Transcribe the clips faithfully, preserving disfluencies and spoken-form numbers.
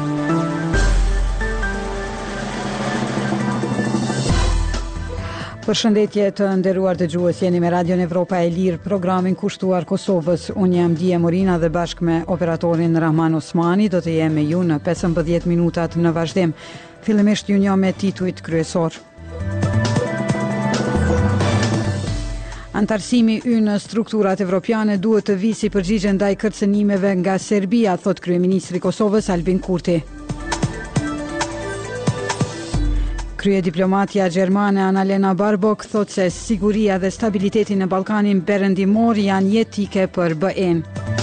Përshëndetje të nderuar dëgjues, jeni me Radion Evropa e Lirë, programin kushtuar Kosovës. Unë jam Dije Morina dhe bashkë me operatorin Rahman Osmani do të jem me ju në pesëmbëdhjetë minutat në vazhdim. Fillimisht ju njoh me titujt kryesor. Antarësimi ynë në strukturat evropiane duhet të visi përgjigje ndaj kërcënimeve nga Serbia, thot kryeministri i Kosovës Albin Kurti. Krye diplomatja gjermane Annalena Baerbock thot se siguria dhe stabiliteti në Ballkanin Perëndimor janë jetike për B E-n.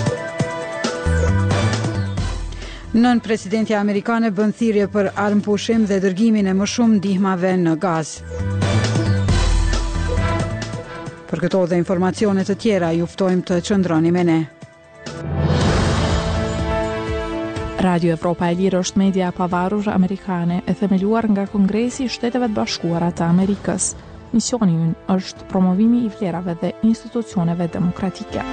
Nën presidentja amerikane bën thirrje për armëpushim dhe dërgimin e më shumë ndihmave në Gazë. Për këto dhe informacione të tjera ju ftojmë të qëndroni me ne. Radio Evropa e Lirë është media e pavarur amerikane e themeluar nga Kongresi i Shteteve të Bashkuara të Amerikës. Misioni i ynë është promovimi i vlerave dhe institucioneve demokratike.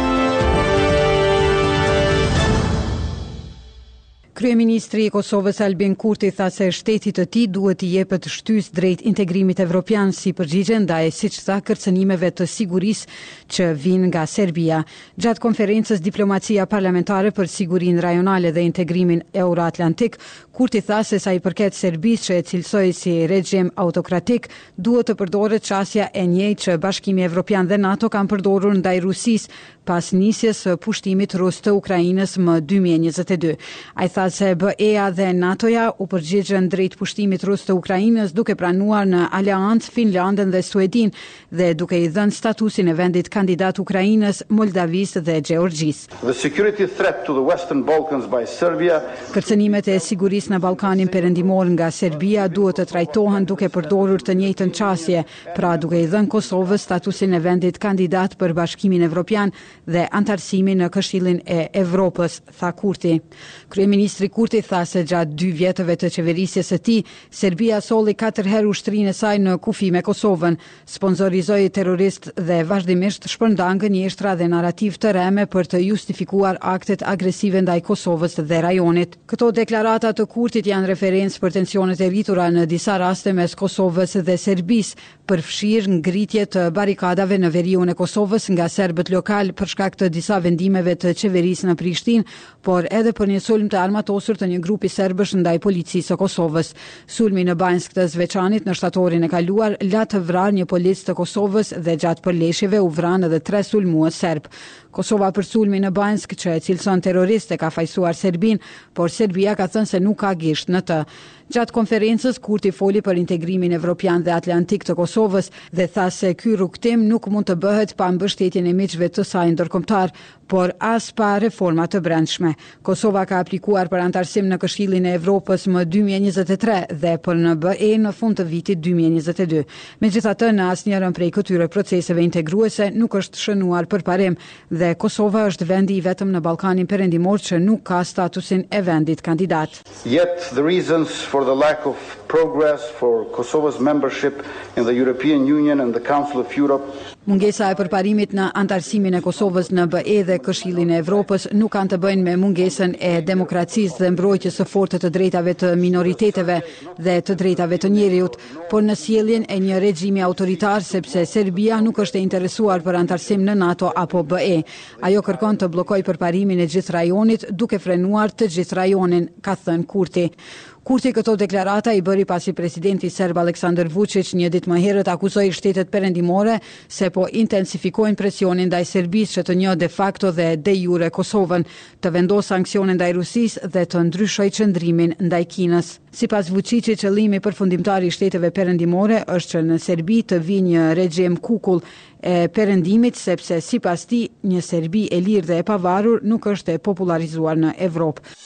Kryeministri i Kosovës Albin Kurti tha se shteti i tij duhet i jepet shtysë drejt integrimit evropian si përgjigje ndaj, siç tha, kërcënimeve të sigurisë që vijnë nga Serbia. Gjatë konferencës Diplomacia Parlamentare për Sigurinë Rajonale dhe Integrimin Euroatlantik, Kurti tha se sa i përket Serbisë që e cilësoi si regjim autokratik, duhet të përdoret çësia e njëjtë që Bashkimi Evropian dhe NATO kanë përdorur ndaj Rusisë pas nisjes së pushtimit rus të Ukrainës më dy mijë e njëzet e dy. Ai tha se B E-a dhe NATO-ja u përgjigjen drejt pushtimit rus të Ukrainës duke pranuar në aleancë Finlandën dhe Suedin dhe duke i dhënë statusin e vendit kandidat Ukrainës, Moldavisë dhe Gjeorgjisë. The security threat to the Western Balkans by Serbia. Kërcënimet e sigurisë në Ballkanin Perëndimor nga Serbia duhet të trajtohen duke përdorur të njëjtën çësje, pra duke i dhënë Kosovës statusin e vendit kandidat për Bashkimin Evropian dhe antarësimin në Këshillin e Evropës, tha Kurti. Kryeministri Kurti tha se gjatë dy vjetëve të qeverisjes së tij, Serbia solli katër herë ushtrinë e saj në kufi me Kosovën, sponsorizoi terrorist dhe vazhdimisht shpërndan gënjeshtra dhe narrativ të rreme për të justifikuar aktet agresive ndaj Kosovës dhe rajonit. Këto deklarata të Kurtit janë referencë për tensionet e rritura në disa raste mes Kosovës dhe Serbisë, përfshirë ngritje të barikadave në veriun e Kosovës nga serbët lokal për shkak të disa vendimeve të qeverisë në Prishtinë, por edhe për një sulm të armatosur të një grupi serbësh ndaj policisë së Kosovës. Sulmi në Banjsk të Zveçanit në shtatorin e kaluar la të vrarë një polic të Kosovës dhe gjatë përleshjeve u vranë edhe tre sulmues serb. Kosova për sulmin në Banjsk që e cilëson terrorist e ka fajsuar Serbin, por Serbia ka thënë se nuk ka gisht në të. Gjatë konferencës, Kurti foli për integrimin evropian dhe atlantik të Kosovës dhe tha se ky rrugtim nuk mund të bëhet pa mbështetjen e miqve të saj ndërkombëtar, por as pa reforma të brendshme. Kosova ka aplikuar për antarësim në Këshillin e Evropës më dy mijë e njëzet e tre dhe për në B E në fund të vitit dy mijë e njëzet e dy. Megjithatë, në asnjërin prej këtyre proceseve integruese nuk është shënuar përparim dhe Kosova është vendi i vetëm në Ballkanin Perëndimor që nuk ka statusin e vendit kandidat. Yet the reasons for the lack of progress for Kosova's membership in the European Union and the Council of Europe. Mungesa e përparimit në antarësimin e Kosovës në B E dhe Këshillin e Evropës nuk kanë të bëjnë me mungesën e demokracisë dhe mbrojtjes së fortë të drejtave të minoriteteve dhe të drejtave të njerëzit, por në sjelljen e një regjimi autoritar, sepse Serbia nuk është e interesuar për antarësim në NATO apo B E. Ajo kërkon të bllokojë përparimin e gjithë rajonit duke frenuar të gjithë rajonin, ka thënë Kurti. Kurti këto deklarata i bëri pasi presidenti serb Aleksandar Vučić një ditë më herët akuzoi shtetet perëndimore se po intensifikojnë presionin ndaj Serbisë që të njohë de facto dhe de jure Kosovën, të vendosë sanksione ndaj Rusisë dhe të ndryshojë qëndrimin ndaj Kinës. Sipas Vučićit, qëllimi përfundimtar i shteteve perëndimore është që në Serbi të vijë një regjim kukull e perëndimit, sepse sipas tij një Serbi e lirë dhe e pavarur nuk është e popularizuar në Evropë.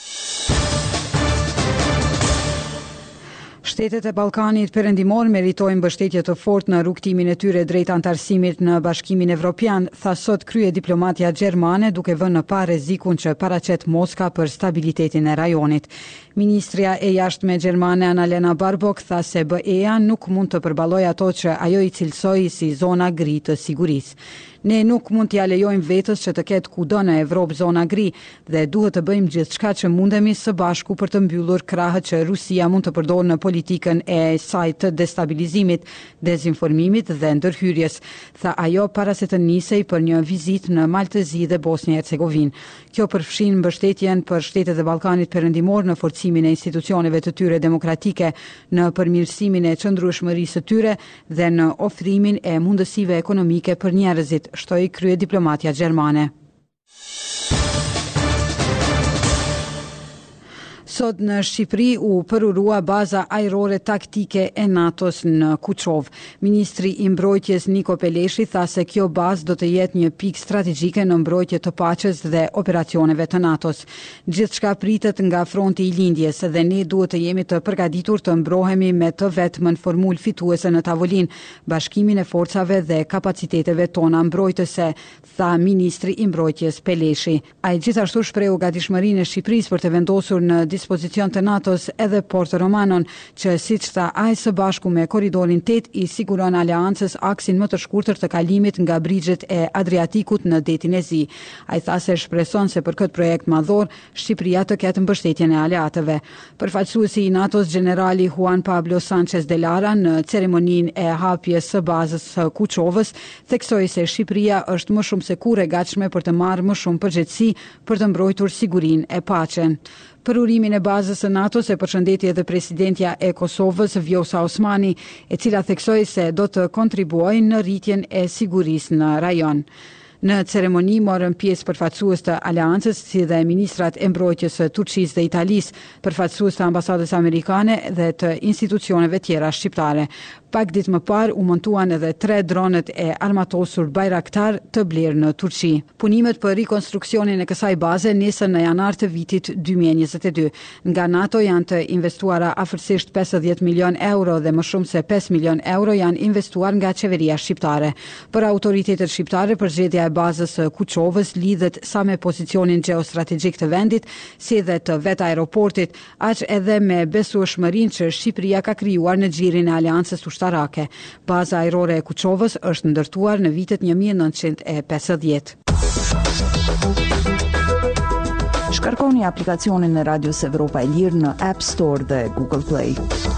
Shtetet e Ballkanit Perëndimor meritojnë mbështetje të fortë në rrugtimin e tyre drejt antarësimit në Bashkimin Evropian, tha sot krye diplomatja gjermane duke vënë në pa rrezikun që paraqet Moska për stabilitetin e rajonit. Ministria e jashtme gjermane Annalena Baerbock tha se B E-a nuk mund të përballojë ato që ajo i cilësoi si zona gri të sigurisë. Ne nuk mund t'ja lejojmë vetës që të ketë kudo në Evropë zona gri dhe duhet të bëjmë gjithçka që mundemi së bashku për të mbyllur krahët që Rusia mund të përdorë në politikën e saj të destabilizimit, dezinformimit dhe ndërhyrjes, tha ajo para se të nisej për një vizitë në Maltezi dhe Bosnjë e Hercegovinë. Kjo përfshin mbështetjen për shtetet e Ballkanit Perëndimor në forcimin e institucioneve të tyre demokratike, në përmirësimin e qëndrueshmërisë së tyre dhe në ofrimin e mundësive ekonomike për njerëzit, shtoi kryediplomatja gjermane. Sot në Shqipëri u përurua baza ajrore taktike e NATO-s në Kuçov. Ministri i Mbrojtjes Niko Peleshi tha se kjo bazë do të jetë një pikë strategjike në mbrojtje të paqes dhe operacioneve të NATO-s. Gjithçka pritet nga fronti i lindjes dhe ne duhet të jemi të përgatitur të mbrohemi me të vetmën formulë fituese në tavolinë, bashkimin e forcave dhe kapaciteteve tona mbrojtëse, tha ministri i Mbrojtjes Peleshi. Ai gjithashtu shprehu gatishmërinë e Shqipërisë për të vendosur në dispozicion të NATO-s edhe Porto Romanon, që siç tha ai së bashku me korridorin tet i siguron aleancës aksin më të shkurtër të kalimit nga brigjet e Adriatikut në detin e Zi. Ai tha se shpreson se për këtë projekt madhor Shqipëria të ketë mbështetjen e aleatëve. Përfaqësuesi i NATO-s generali Juan Pablo Sanchez de Lara në ceremoninë e hapjes së bazës së Kuçovës theksoi se Shqipëria është më shumë se kur e gatshme për të marrë më shumë përgjegjësi për të mbrojtur sigurinë e paqen. Për urimin e bazës së NATO-s e përshëndeti edhe presidentja e Kosovës, Vjosa Osmani, e cila theksoi se do të kontribuojnë në rritjen e sigurisë në rajon. Në ceremoni morën pjesë përfaqësues të aleancës, si dhe ministrat e mbrojtjes së Turqisë dhe Italisë, përfaqësues të ambasadës amerikane dhe të institucioneve tjera shqiptare. Pak ditë më parë u montuan edhe tre dronet e armatosur Bayraktar të blerë në Turqi. Punimet për rikonstruksionin e kësaj baze nisën në janar të vitit dy mijë e njëzet e dy. Nga NATO janë të investuara afërsisht pesëdhjetë milion euro dhe më shumë se pesë milion euro janë investuar nga qeveria shqiptare. Për autoritetet shqiptare, përgjedhja e bazës së Kuçovës lidhet sa me pozicionin gjeostrategjik të vendit, si dhe të vet aeroportit, aq edhe me besueshmërinë që Shqipëria ka krijuar në xhirin e aleancës ushtarake. Baza ajrore e Kuçovës është ndërtuar në vitet një mijë e nëntëqind e pesëdhjetë. Shkarkoni aplikacionin e Radios Evropa e Lirë në App Store dhe Google Play.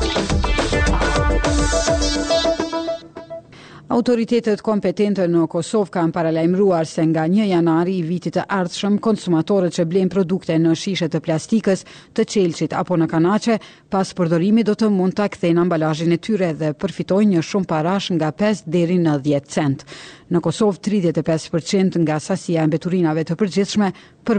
Autoritetet kompetente në Kosovë kanë paralajmëruar se nga një janari i vitit të ardhshëm konsumatorët që blejnë produkte në shishe të plastikës, të qelçit apo në kanaçe, pas përdorimit do të mund ta kthejnë ambalazhin e tyre dhe përfitojnë një shumë parash nga pesë deri në dhjetë cent. Në Kosovë tridhjetë e pesë përqind nga sasia e mbeturinave të përgjithshme për